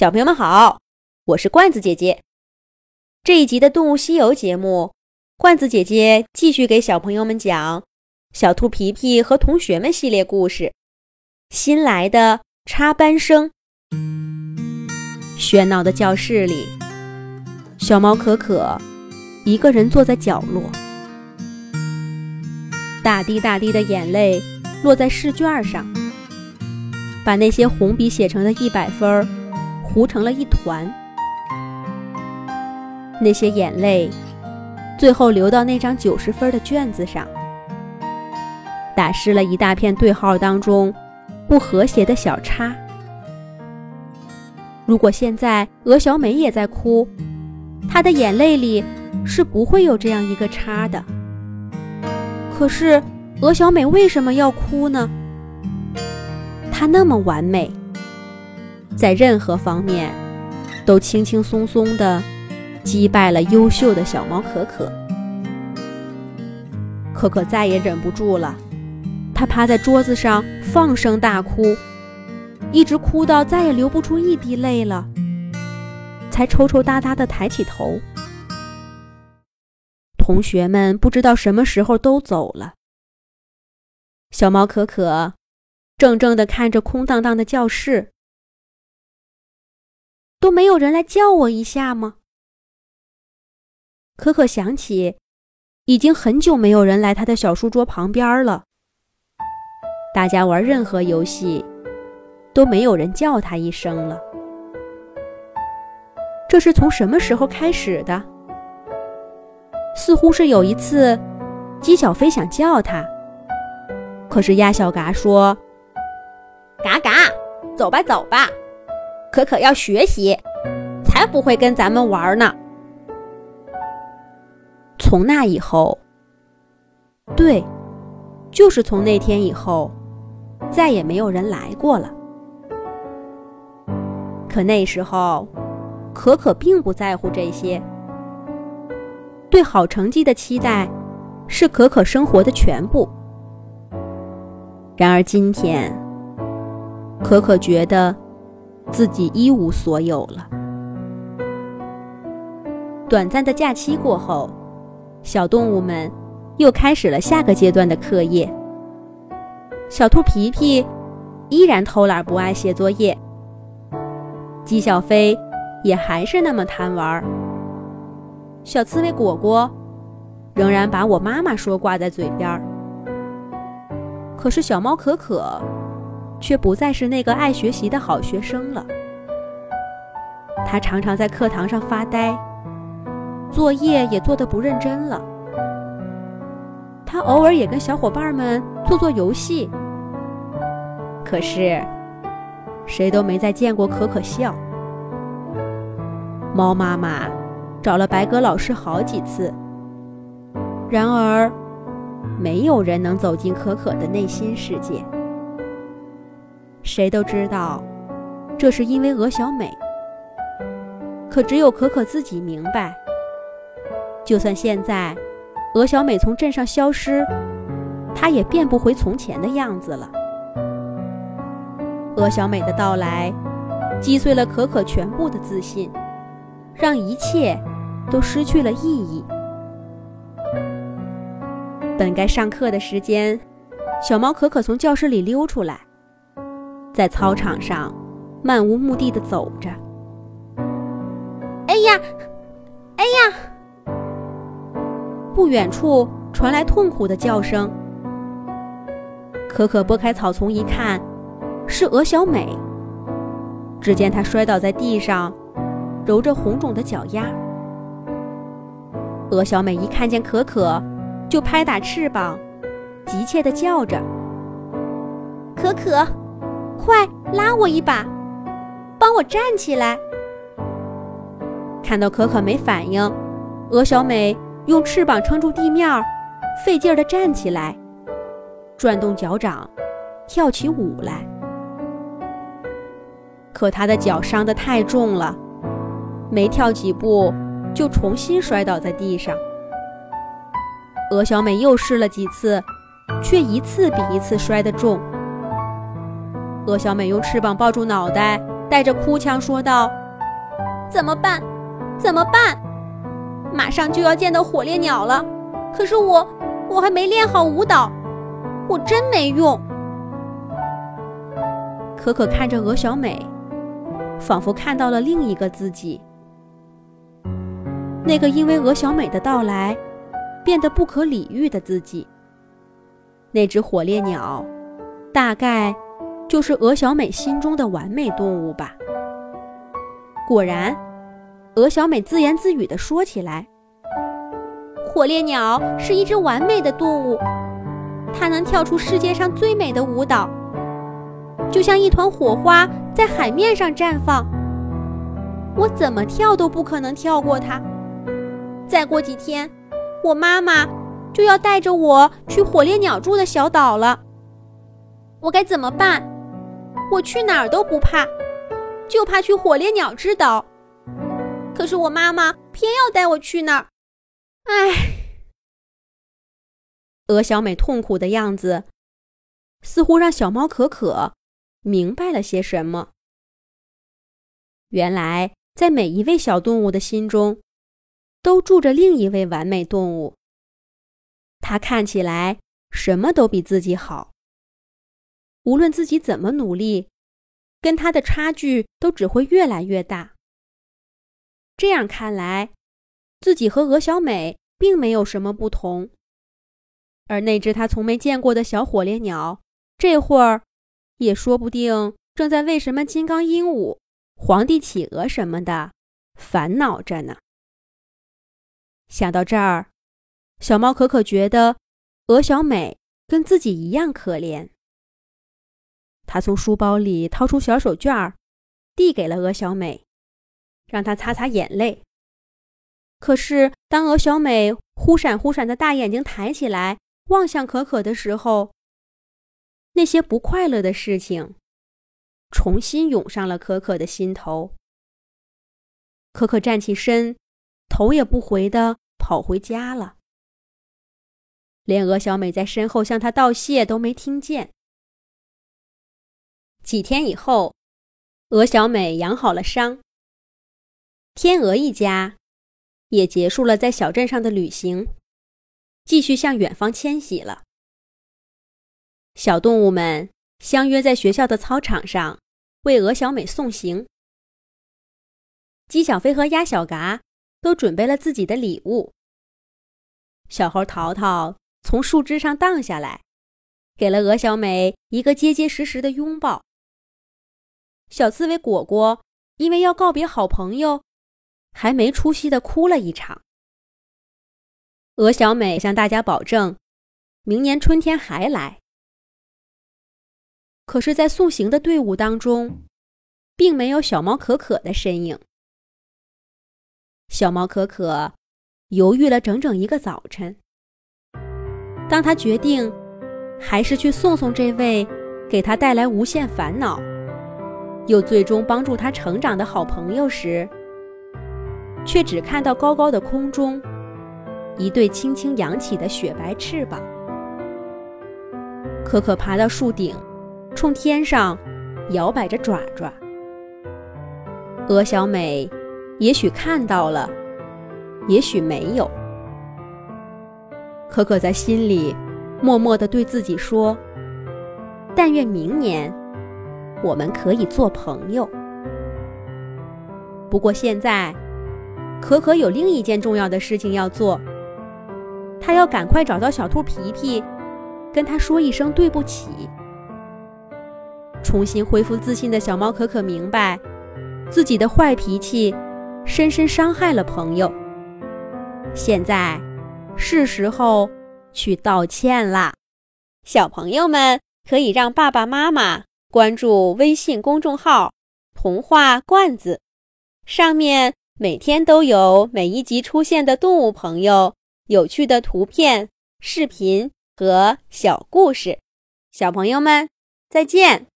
小朋友们好，我是罐子姐姐。这一集的动物西游节目，罐子姐姐继续给小朋友们讲小兔皮皮和同学们系列故事。新来的插班生。喧闹的教室里，小猫可可一个人坐在角落，大滴大滴的眼泪落在试卷上，把那些红笔写成的100分糊成了一团。那些眼泪最后流到那张90分的卷子上，打湿了一大片对号当中不和谐的小叉。如果现在鹅小美也在哭，她的眼泪里是不会有这样一个叉的。可是鹅小美为什么要哭呢？她那么完美，在任何方面都轻轻松松地击败了优秀的小猫可可。可可再也忍不住了，她趴在桌子上放声大哭，一直哭到再也流不出一滴泪了，才抽抽搭搭地抬起头。同学们不知道什么时候都走了，小猫可可怔怔地看着空荡荡的教室。都没有人来叫我一下吗？可可想起已经很久没有人来他的小书桌旁边了，大家玩任何游戏都没有人叫他一声了。这是从什么时候开始的？似乎是有一次鸡小飞想叫他，可是鸭小嘎说：嘎嘎，走吧走吧，可可要学习，才不会跟咱们玩呢。从那以后，对，就是从那天以后，再也没有人来过了。可那时候，可可并不在乎这些，对好成绩的期待是可可生活的全部。然而今天，可可觉得自己一无所有了。短暂的假期过后，小动物们又开始了下个阶段的课业。小兔皮皮依然偷懒不爱写作业，鸡小飞也还是那么贪玩，小刺猬果果仍然把我妈妈说挂在嘴边。可是小猫可可却不再是那个爱学习的好学生了。他常常在课堂上发呆，作业也做得不认真了。他偶尔也跟小伙伴们做游戏，可是谁都没再见过可可笑。猫妈妈找了白鸽老师好几次，然而没有人能走进可可的内心世界。谁都知道这是因为鹅小美，可只有可可自己明白，就算现在鹅小美从镇上消失，她也变不回从前的样子了。鹅小美的到来击碎了可可全部的自信，让一切都失去了意义。本该上课的时间，小猫可可从教室里溜出来，在操场上漫无目的地走着。哎呀，哎呀！不远处传来痛苦的叫声。可可拨开草丛一看，是鹅小美。只见她摔倒在地上，揉着红肿的脚丫。鹅小美一看见可可，就拍打翅膀，急切地叫着：可可，快拉我一把，帮我站起来。看到可可没反应，鹅小美用翅膀撑住地面，费劲地站起来，转动脚掌，跳起舞来。可她的脚伤得太重了，没跳几步就重新摔倒在地上。鹅小美又试了几次，却一次比一次摔得重。鹅小美用翅膀抱住脑袋， 带着哭腔说道：“怎么办？怎么办？马上就要见到火烈鸟了，可是我还没练好舞蹈，我真没用。”可可看着鹅小美，仿佛看到了另一个自己，那个因为鹅小美的到来变得不可理喻的自己。那只火烈鸟大概就是鹅小美心中的完美动物吧。果然，鹅小美自言自语地说起来：“火烈鸟是一只完美的动物，它能跳出世界上最美的舞蹈，就像一团火花在海面上绽放。我怎么跳都不可能跳过它。再过几天，我妈妈就要带着我去火烈鸟住的小岛了。我该怎么办？我去哪儿都不怕，就怕去火烈鸟之岛。可是我妈妈偏要带我去那儿。唉。”鹅小美痛苦的样子似乎让小猫可可明白了些什么。原来在每一位小动物的心中都住着另一位完美动物，它看起来什么都比自己好，无论自己怎么努力，跟它的差距都只会越来越大。这样看来，自己和鹅小美并没有什么不同，而那只他从没见过的小火烈鸟，这会儿也说不定正在为什么金刚鹦鹉、皇帝企鹅什么的烦恼着呢。想到这儿，小猫可可觉得鹅小美跟自己一样可怜。他从书包里掏出小手绢，递给了鹅小美，让她擦擦眼泪。可是当鹅小美忽闪忽闪的大眼睛抬起来望向可可的时候，那些不快乐的事情重新涌上了可可的心头。可可站起身，头也不回地跑回家了，连鹅小美在身后向她道谢都没听见。几天以后，鹅小美养好了伤，天鹅一家也结束了在小镇上的旅行，继续向远方迁徙了。小动物们相约在学校的操场上为鹅小美送行。鸡小飞和鸭小嘎都准备了自己的礼物。小猴淘淘从树枝上荡下来，给了鹅小美一个结结实实的拥抱。小刺猬果果因为要告别好朋友，还没出息地哭了一场。鹅小美向大家保证，明年春天还来。可是在送行的队伍当中，并没有小猫可可的身影。小猫可可犹豫了整整一个早晨，当他决定还是去送送这位给他带来无限烦恼，又最终帮助他成长的好朋友时，却只看到高高的空中一对轻轻扬起的雪白翅膀。可可爬到树顶，冲天上摇摆着爪爪。鹅小美也许看到了，也许没有。可可在心里默默地对自己说，但愿明年我们可以做朋友。不过现在，可可有另一件重要的事情要做，她要赶快找到小兔皮皮，跟他说一声对不起。重新恢复自信的小猫可可明白，自己的坏脾气深深伤害了朋友，现在是时候去道歉啦。小朋友们可以让爸爸妈妈关注微信公众号童话罐子，上面每天都有每一集出现的动物朋友、有趣的图片、视频和小故事。小朋友们，再见。